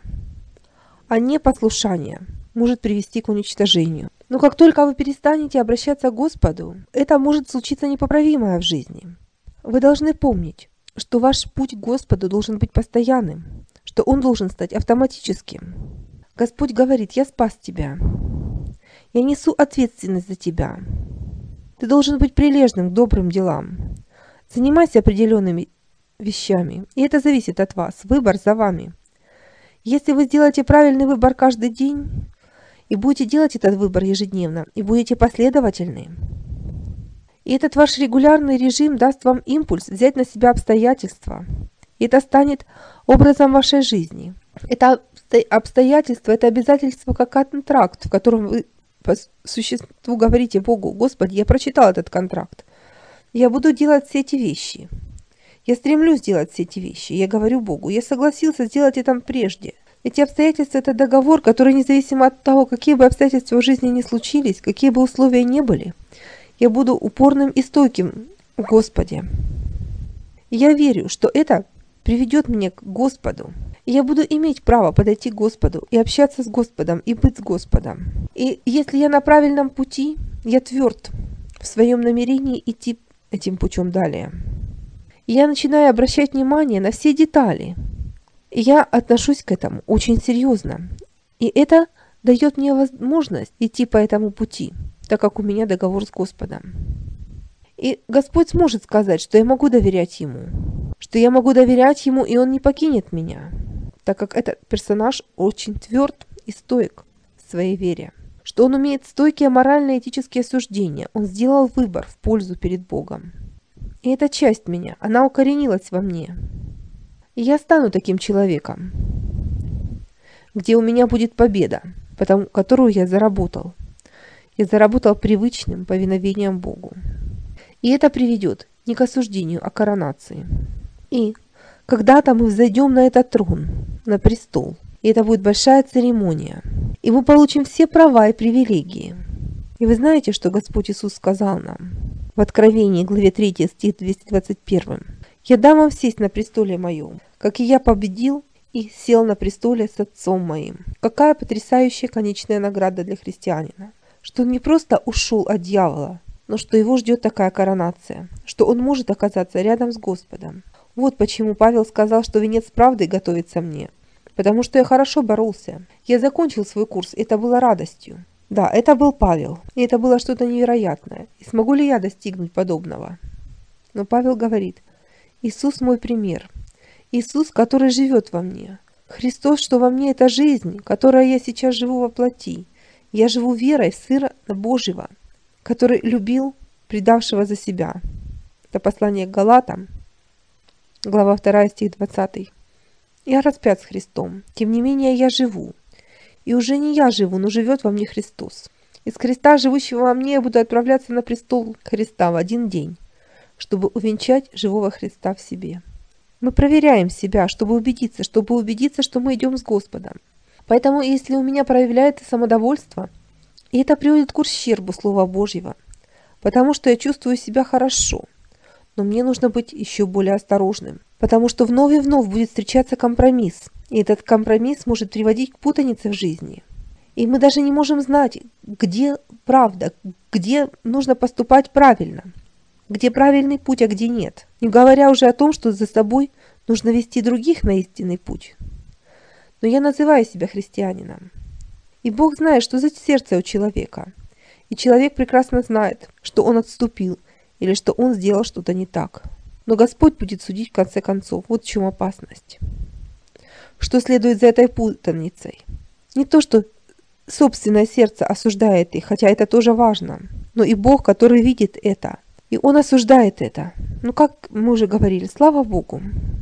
а непослушание может привести к уничтожению. Но как только вы перестанете обращаться к Господу, это может случиться непоправимое в жизни. Вы должны помнить, что ваш путь к Господу должен быть постоянным, что он должен стать автоматическим. Господь говорит: «Я спас тебя, я несу ответственность за тебя. Ты должен быть прилежным к добрым делам. Занимайся определенными вещами, и это зависит от вас. Выбор за вами. Если вы сделаете правильный выбор каждый день, и будете делать этот выбор ежедневно, и будете последовательны, И этот ваш регулярный режим даст вам импульс взять на себя обстоятельства. И это станет образом вашей жизни. Это обстоятельство, это обязательство как контракт, в котором вы по существу говорите Богу: Господи, я прочитал этот контракт. Я буду делать все эти вещи. Я стремлюсь делать все эти вещи. Я говорю Богу: я согласился сделать это прежде. Эти обстоятельства – это договор, который, независимо от того, какие бы обстоятельства в жизни ни случились, какие бы условия ни были, я буду упорным и стойким в Господе. И я верю, что это приведет меня к Господу. И я буду иметь право подойти к Господу и общаться с Господом, и быть с Господом. И если я на правильном пути, я тверд в своем намерении идти этим путем далее. И я начинаю обращать внимание на все детали. И я отношусь к этому очень серьезно. И это дает мне возможность идти по этому пути, так как у меня договор с Господом. И Господь сможет сказать, что я могу доверять Ему. Что я могу доверять Ему, и Он не покинет меня. Так как этот персонаж очень тверд и стоек в своей вере. Что он умеет стойкие морально-этические суждения. Он сделал выбор в пользу перед Богом. И эта часть меня, она укоренилась во мне. И я стану таким человеком, где у меня будет победа, которую я заработал. Я заработал привычным повиновением Богу. И это приведет не к осуждению, а к коронации. И когда-то мы взойдем на этот трон, на престол. И это будет большая церемония. И мы получим все права и привилегии. И вы знаете, что Господь Иисус сказал нам в Откровении, главе 3, стих 221. «Я дам вам сесть на престоле моем, как и я победил и сел на престоле с Отцом моим». Какая потрясающая конечная награда для христианина. Что он не просто ушел от дьявола, но что его ждет такая коронация, что он может оказаться рядом с Господом. Вот почему Павел сказал, что венец правды готовится мне. Потому что я хорошо боролся. Я закончил свой курс, это было радостью. Да, это был Павел, и это было что-то невероятное. И смогу ли я достигнуть подобного? Но Павел говорит: Иисус мой пример. Иисус, который живет во мне. Христос, что во мне, это жизнь, которой я сейчас живу во плоти. Я живу верой в Сына Божьего, который любил предавшего за себя. Это послание к Галатам, глава 2, стих 20. Я распят с Христом, тем не менее я живу. И уже не я живу, но живет во мне Христос. Из Христа, живущего во мне, я буду отправляться на престол Христа в один день, чтобы увенчать живого Христа в себе. Мы проверяем себя, чтобы убедиться, что мы идем с Господом. Поэтому, если у меня проявляется самодовольство, и это приводит к ущербу Слова Божьего, потому что я чувствую себя хорошо, но мне нужно быть еще более осторожным, потому что вновь и вновь будет встречаться компромисс, и этот компромисс может приводить к путанице в жизни. И мы даже не можем знать, где правда, где нужно поступать правильно, где правильный путь, а где нет. Не говоря уже о том, что за собой нужно вести других на истинный путь. Но я называю себя христианином. И Бог знает, что за сердце у человека. И человек прекрасно знает, что он отступил или что он сделал что-то не так. Но Господь будет судить в конце концов. Вот в чем опасность. Что следует за этой путаницей? Не то, что собственное сердце осуждает их, хотя это тоже важно, но и Бог, который видит это. И Он осуждает это. Ну, как мы уже говорили, слава Богу.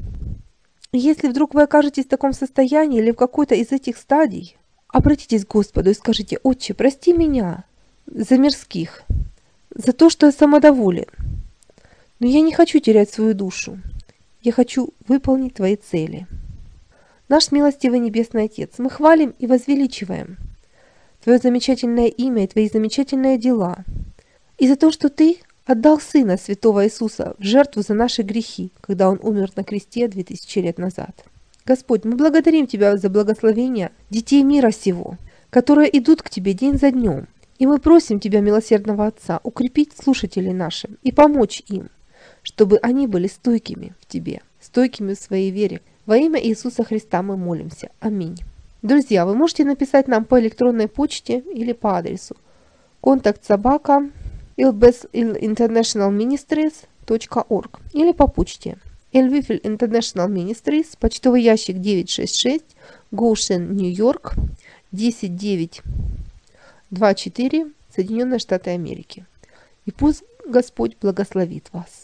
Если вдруг вы окажетесь в таком состоянии или в какой-то из этих стадий, обратитесь к Господу и скажите: «Отче, прости меня за мирских, за то, что я самодоволен. Но я не хочу терять свою душу. Я хочу выполнить Твои цели». Наш милостивый Небесный Отец, мы хвалим и возвеличиваем Твое замечательное имя и Твои замечательные дела. И за то, что Ты отдал Сына Святого Иисуса в жертву за наши грехи, когда Он умер на кресте 2000 лет назад. Господь, мы благодарим Тебя за благословение детей мира сего, которые идут к Тебе день за днем. И мы просим Тебя, милосердного Отца, укрепить слушателей нашим и помочь им, чтобы они были стойкими в Тебе, стойкими в своей вере. Во имя Иисуса Христа мы молимся. Аминь. Друзья, вы можете написать нам по электронной почте или по адресу contact@ilbesinternationalministries.org или по почте Elvifil International Ministries, почтовый ящик 966, Goshen, Нью-Йорк, 10924, Соединенные Штаты Америки. И пусть Господь благословит вас.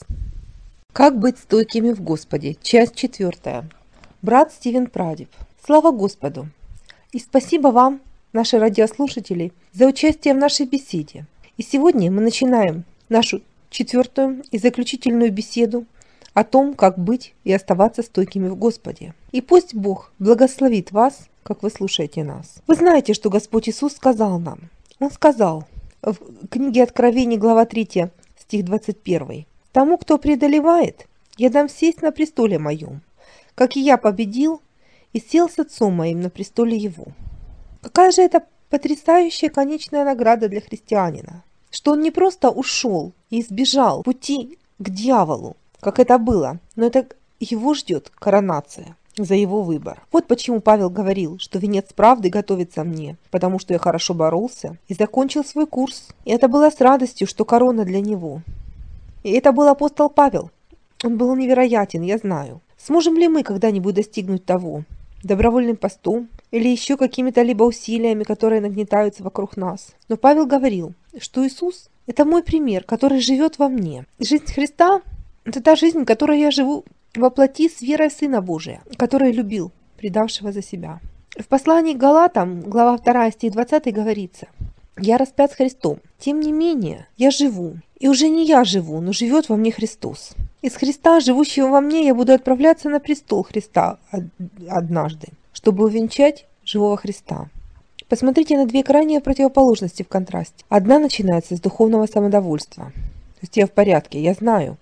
Как быть стойкими в Господе? Часть 4. Брат Стивен Прадип. Слава Господу! И спасибо вам, наши радиослушатели, за участие в нашей беседе. И сегодня мы начинаем нашу 4-ю и заключительную беседу о том, как быть и оставаться стойкими в Господе. И пусть Бог благословит вас, как вы слушаете нас. Вы знаете, что Господь Иисус сказал нам. Он сказал в книге Откровений, глава 3, стих 21. «Тому, кто преодолевает, я дам сесть на престоле моем, как и я победил и сел с Отцом моим на престоле его». Какая же это потрясающая конечная награда для христианина, что он не просто ушел и избежал пути к дьяволу, как это было, но это его ждет коронация за его выбор. Вот почему Павел говорил, что венец правды готовится мне, потому что я хорошо боролся и закончил свой курс. И это было с радостью, что корона для него. И это был апостол Павел. Он был невероятен, я знаю. Сможем ли мы когда-нибудь достигнуть того, добровольным постом или еще какими-то либо усилиями, которые нагнетаются вокруг нас? Но Павел говорил, что Иисус – это мой пример, который живет во мне. Жизнь Христа – это та жизнь, которой я живу во плоти с верой в Сына Божия, который любил, предавшего за себя. В послании к Галатам, глава 2, стих 20 говорится: «Я распят с Христом, тем не менее я живу, и уже не я живу, но живет во мне Христос. Из Христа, живущего во мне, я буду отправляться на престол Христа однажды, чтобы увенчать живого Христа». Посмотрите на две крайние противоположности в контрасте. Одна начинается с духовного самодовольства. То есть я в порядке, я знаю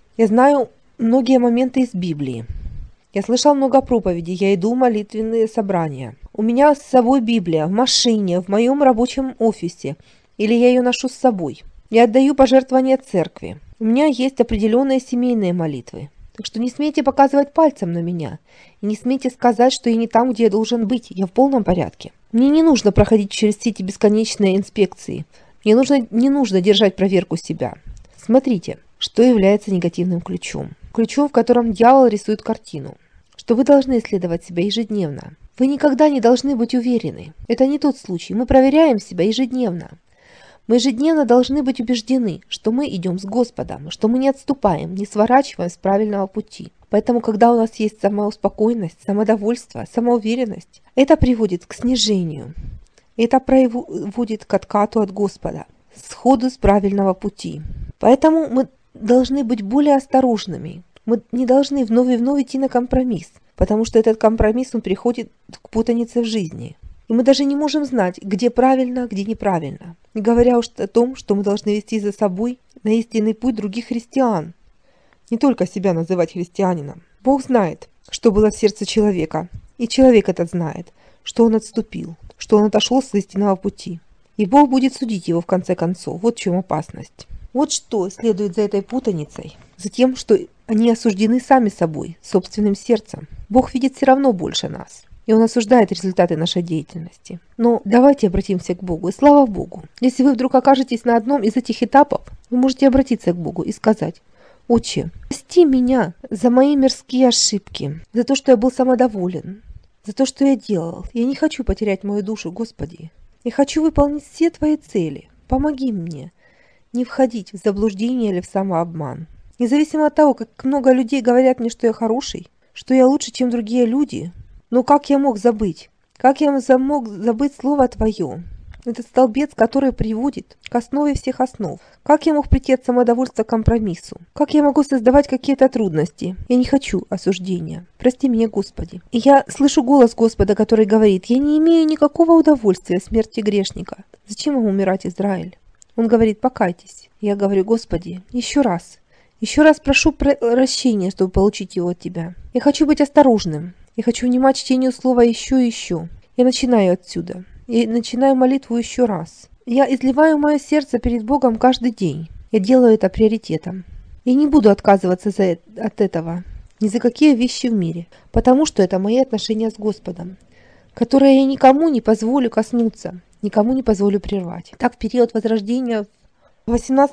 многие моменты из Библии. Я слышал много проповедей, я иду в молитвенные собрания. У меня с собой Библия в машине, в моем рабочем офисе, или я ее ношу с собой. Я отдаю пожертвования церкви. У меня есть определенные семейные молитвы. Так что не смейте показывать пальцем на меня. И не смейте сказать, что я не там, где я должен быть. Я в полном порядке. Мне не нужно проходить через все эти бесконечные инспекции. Мне не нужно держать проверку себя. Смотрите, что является негативным ключом. Ключом, в котором дьявол рисует картину. Что вы должны исследовать себя ежедневно. Вы никогда не должны быть уверены. Это не тот случай. Мы проверяем себя ежедневно. Мы ежедневно должны быть убеждены, что мы идем с Господом, что мы не отступаем, не сворачиваем с правильного пути. Поэтому, когда у нас есть самоуспокоенность, самодовольство, самоуверенность, это приводит к снижению. Это приводит к откату от Господа, сходу с правильного пути. Поэтому мы должны быть более осторожными. Мы не должны вновь и вновь идти на компромисс, потому что этот компромисс, он приходит к путанице в жизни. И мы даже не можем знать, где правильно, а где неправильно. Не говоря уж о том, что мы должны вести за собой на истинный путь других христиан. Не только себя называть христианином. Бог знает, что было в сердце человека. И человек этот знает, что он отступил, что он отошел с истинного пути. И Бог будет судить его в конце концов. Вот в чем опасность. Вот что следует за этой путаницей. За тем, что они осуждены сами собой, собственным сердцем. Бог видит все равно больше нас. И Он осуждает результаты нашей деятельности. Но давайте обратимся к Богу. И слава Богу. Если вы вдруг окажетесь на одном из этих этапов, вы можете обратиться к Богу и сказать: «Отче, прости меня за мои мирские ошибки, за то, что я был самодоволен, за то, что я делал. Я не хочу потерять мою душу, Господи. Я хочу выполнить все Твои цели. Помоги мне не входить в заблуждение или в самообман. Независимо от того, как много людей говорят мне, что я хороший, что я лучше, чем другие люди, но как я мог забыть? Как я мог забыть Слово Твое? Этот столбец, который приводит к основе всех основ. Как я мог прийти от самодовольства к компромиссу? Как я могу создавать какие-то трудности? Я не хочу осуждения. Прости меня, Господи». И я слышу голос Господа, который говорит: «Я не имею никакого удовольствия в смерти грешника. Зачем ему умирать, Израиль?» Он говорит: «Покайтесь». Я говорю: «Господи, еще раз прошу прощения, чтобы получить его от Тебя. Я хочу быть осторожным. Я хочу внимать чтению слова еще и еще. Я начинаю отсюда. Я начинаю молитву еще раз. Я изливаю мое сердце перед Богом каждый день. Я делаю это приоритетом. Я не буду отказываться от этого ни за какие вещи в мире, потому что это мои отношения с Господом, которые я никому не позволю коснуться, никому не позволю прервать». Так, в период Возрождения в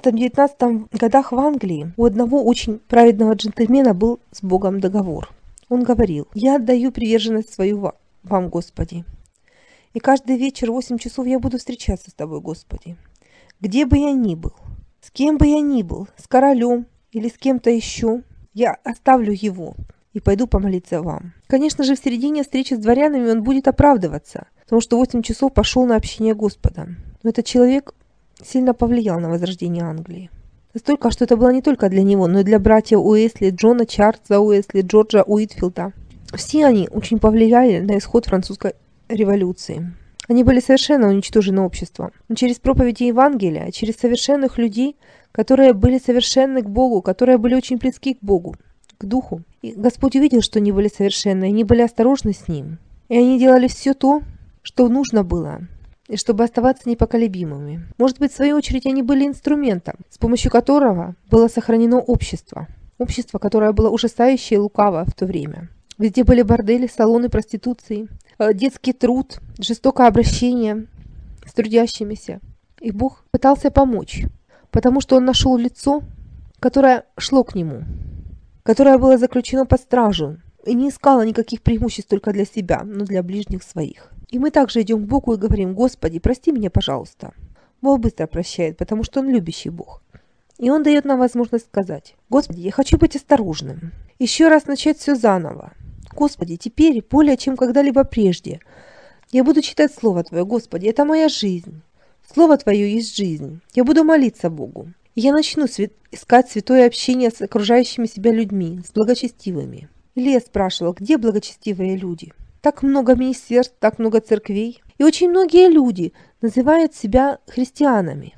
18-19 годах в Англии у одного очень праведного джентльмена был с Богом договор. Он говорил: «Я отдаю приверженность свою вам, Господи. И каждый вечер в 8 часов я буду встречаться с Тобой, Господи. Где бы я ни был, С кем бы я ни был, с королем или с кем-то еще, я оставлю его и пойду помолиться вам. Конечно же, в середине встречи с дворянами он будет оправдываться, потому что 8 часов пошел на общение Господа. Но этот человек сильно повлиял на возрождение Англии. Настолько, что это было не только для него, но и для братьев Уэсли, Джона Чарльза Уэсли, Джорджа Уитфилда. Все они очень повлияли на исход французской революции. Они были совершенно уничтожены обществом. Но через проповеди Евангелия, через совершенных людей, которые были совершенны к Богу, которые были очень близки к Богу, к Духу. И Господь увидел, что они были совершенны, они были осторожны с Ним. И они делали все то, что нужно было, и чтобы оставаться непоколебимыми. Может быть, в свою очередь, они были инструментом, с помощью которого было сохранено общество. Общество, которое было ужасающе и лукаво в то время. Везде были бордели, салоны проституции, детский труд, жестокое обращение с трудящимися. И Бог пытался помочь, потому что Он нашел лицо, которое шло к Нему, которое было заключено под стражу и не искало никаких преимуществ только для себя, но для ближних своих. И мы также идем к Богу и говорим: «Господи, прости меня, пожалуйста». Бог быстро прощает, потому что Он любящий Бог. И Он дает нам возможность сказать: «Господи, я хочу быть осторожным, еще раз начать все заново. Господи, теперь более чем когда-либо прежде я буду читать Слово Твое, Господи, это моя жизнь. Слово Твое есть жизнь. Я буду молиться Богу. И я начну искать святое общение с окружающими себя людьми, с благочестивыми». Илья спрашивал: где благочестивые люди? Так много министерств, так много церквей. И очень многие люди называют себя христианами,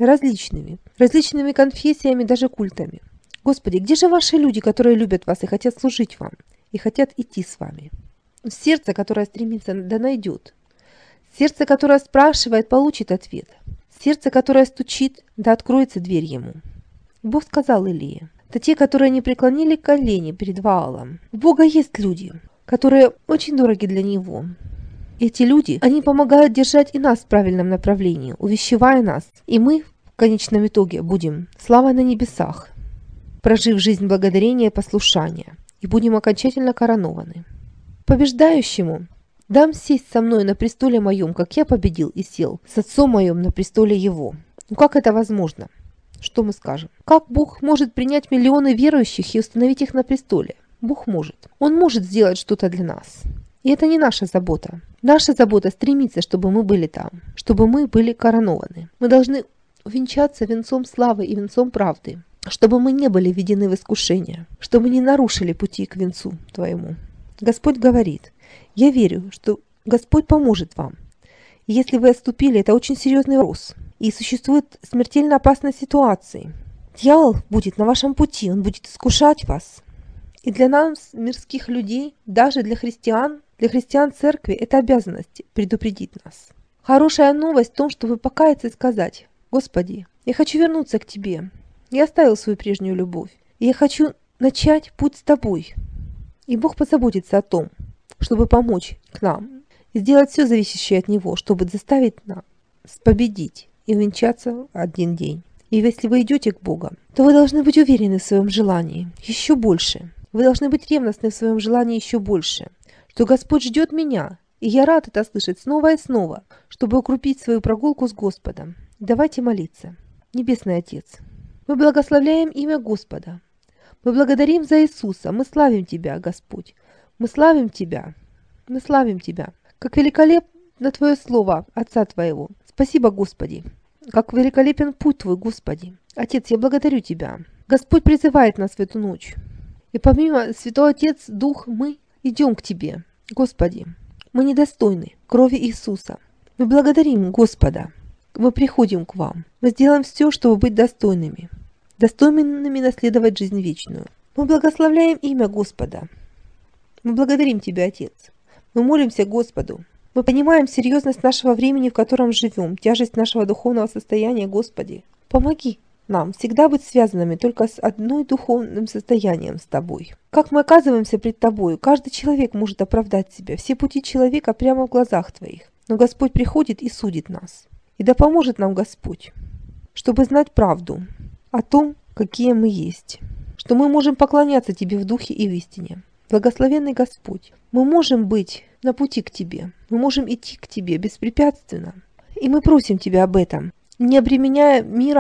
различными конфессиями, даже культами. Господи, где же ваши люди, которые любят вас и хотят служить вам, и хотят идти с вами? Сердце, которое стремится, да найдет. Сердце, которое спрашивает, получит ответ. Сердце, которое стучит, да откроется дверь ему. Бог сказал Илии: это те, которые не преклонили колени перед Ваалом. У Бога есть люди, которые очень дороги для Него. Эти люди, они помогают держать и нас в правильном направлении, увещевая нас. И мы в конечном итоге будем славой на небесах, прожив жизнь благодарения и послушания, и будем окончательно коронованы. Побеждающему дам сесть со мной на престоле моем, как я победил и сел с отцом моим на престоле его. Ну как это возможно? Что мы скажем? Как Бог может принять миллионы верующих и установить их на престоле? Бог может. Он может сделать что-то для нас. И это не наша забота. Наша забота стремиться, чтобы мы были там, чтобы мы были коронованы. Мы должны венчаться венцом славы и венцом правды, чтобы мы не были введены в искушение, чтобы не нарушили пути к венцу Твоему. Господь говорит: я верю, что Господь поможет вам. И если вы отступили, это очень серьезный вопрос. И существует смертельно опасная ситуация. Дьявол будет на вашем пути, он будет искушать вас. И для нас, мирских людей, даже для христиан церкви, это обязанность предупредить нас. Хорошая новость в том, чтобы покаяться и сказать: Господи, я хочу вернуться к Тебе. Я оставил свою прежнюю любовь. И я хочу начать путь с Тобой. И Бог позаботится о том, чтобы помочь к нам и сделать все зависящее от Него, чтобы заставить нас победить и увенчаться в один день. И если вы идете к Богу, то вы должны быть уверены в своем желании еще больше. Вы должны быть ревностны в своем желании еще больше, что Господь ждет меня, и я рад это слышать снова и снова, чтобы укрепить свою прогулку с Господом. Давайте молиться. Небесный Отец, мы благословляем имя Господа. Мы благодарим за Иисуса. Мы славим Тебя, Господь. Мы славим Тебя. Мы славим Тебя. Как великолепно Твое Слово, Отца Твоего. Спасибо, Господи. Как великолепен путь Твой, Господи. Отец, я благодарю Тебя. Господь призывает нас в эту ночь. И помимо Святой Отец, Дух, мы идем к Тебе. Господи, мы недостойны крови Иисуса. Мы благодарим Господа. Мы приходим к Вам. Мы сделаем все, чтобы быть достойными наследовать жизнь вечную. Мы благословляем имя Господа. Мы благодарим Тебя, Отец. Мы молимся Господу. Мы понимаем серьезность нашего времени, в котором живем, тяжесть нашего духовного состояния, Господи. Помоги нам всегда быть связанными только с одной духовным состоянием с Тобой. Как мы оказываемся пред Тобою, каждый человек может оправдать себя, все пути человека прямо в глазах Твоих. Но Господь приходит и судит нас. И да поможет нам Господь, чтобы знать правду о том, какие мы есть, что мы можем поклоняться Тебе в духе и в истине. Благословенный Господь, мы можем быть на пути к Тебе, мы можем идти к Тебе беспрепятственно. И мы просим Тебя об этом, не обременяя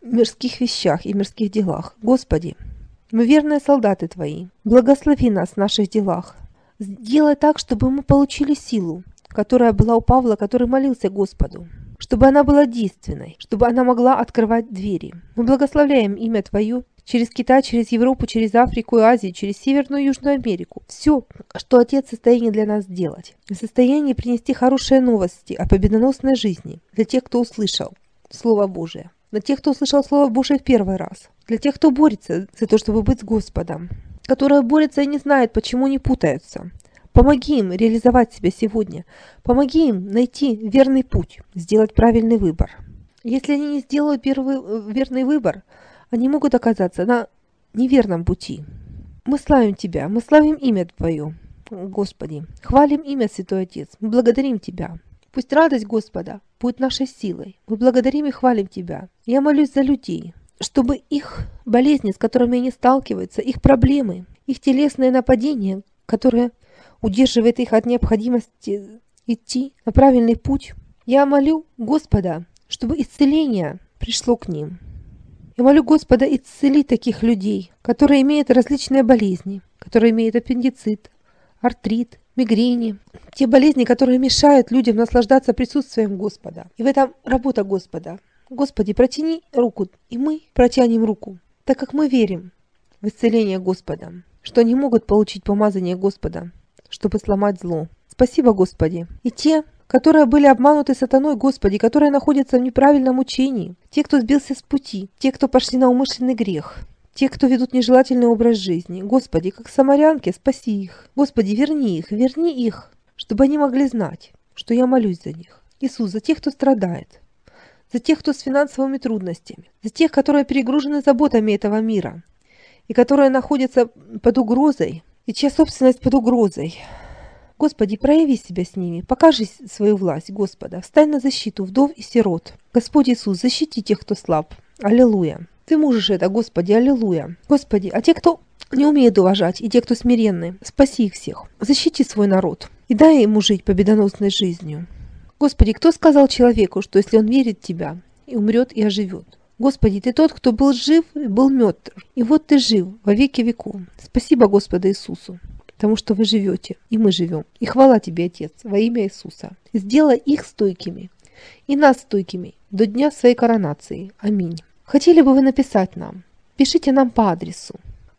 мирских вещах и мирских делах. Господи, мы верные солдаты Твои. Благослови нас в наших делах. Сделай так, чтобы мы получили силу, которая была у Павла, который молился Господу, чтобы она была действенной, чтобы она могла открывать двери. Мы благословляем имя Твое через Китай, через Европу, через Африку и Азию, через Северную и Южную Америку. Все, что Отец в состоянии для нас сделать. В состоянии принести хорошие новости о победоносной жизни для тех, кто услышал Слово Божие. Для тех, кто услышал Слово Божие в первый раз. Для тех, кто борется за то, чтобы быть с Господом. Которые борются и не знают, почему не путаются. Помоги им реализовать себя сегодня. Помоги им найти верный путь, сделать правильный выбор. Если они не сделают верный выбор, они могут оказаться на неверном пути. Мы славим Тебя, мы славим имя Твое, Господи. Хвалим имя, Святой Отец. Мы благодарим Тебя. Пусть радость Господа будет нашей силой. Мы благодарим и хвалим Тебя. Я молюсь за людей, чтобы их болезни, с которыми они сталкиваются, их проблемы, их телесные нападения, которые удерживают их от необходимости идти на правильный путь. Я молю Господа, чтобы исцеление пришло к ним. Я молю Господа исцелить таких людей, которые имеют различные болезни, которые имеют аппендицит, артрит, мигрени. Те болезни, которые мешают людям наслаждаться присутствием Господа. И в этом работа Господа. Господи, протяни руку, и мы протянем руку, так как мы верим в исцеление Господа, что они могут получить помазание Господа, чтобы сломать зло. Спасибо, Господи. И те, которые были обмануты сатаной, Господи, которые находятся в неправильном учении, те, кто сбился с пути, те, кто пошли на умышленный грех, те, кто ведут нежелательный образ жизни. Господи, как самарянки, спаси их. Господи, верни их, чтобы они могли знать, что я молюсь за них. Иисус, за тех, кто страдает, за тех, кто с финансовыми трудностями, за тех, которые перегружены заботами этого мира и которые находятся под угрозой, и чья собственность под угрозой. Господи, прояви себя с ними, покажи свою власть, Господа, встань на защиту вдов и сирот. Господь Иисус, защити тех, кто слаб. Аллилуйя. Ты можешь это, Господи, аллилуйя. Господи, а те, кто не умеет уважать, и те, кто смиренны, спаси их всех. Защити свой народ и дай ему жить победоносной жизнью. Господи, кто сказал человеку, что если он верит в Тебя, и умрет, и оживет? Господи, Ты тот, кто был жив и был мертв, и вот Ты жив во веки веков. Спасибо Господу Иисусу, потому что Вы живете, и мы живем. И хвала Тебе, Отец, во имя Иисуса. Сделай их стойкими, и нас стойкими до дня своей коронации. Аминь. Хотели бы вы написать нам? Пишите нам по адресу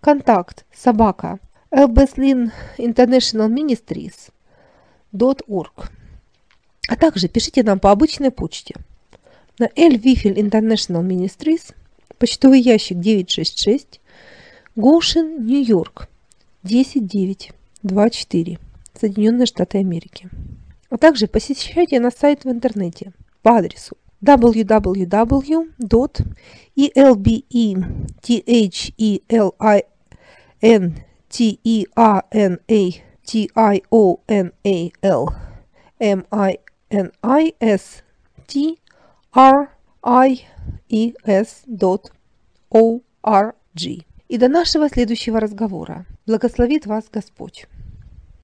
contact@lbeslinternationalministries.org. А также пишите нам по обычной почте на L. Wiffel International Ministries, почтовый ящик 966, Goshen, Нью-Йорк, 10924, Соединенные Штаты Америки. А также посещайте наш сайт в интернете по адресу www.thehelbinternationalministries.org. И до нашего следующего разговора. Благословит вас Господь.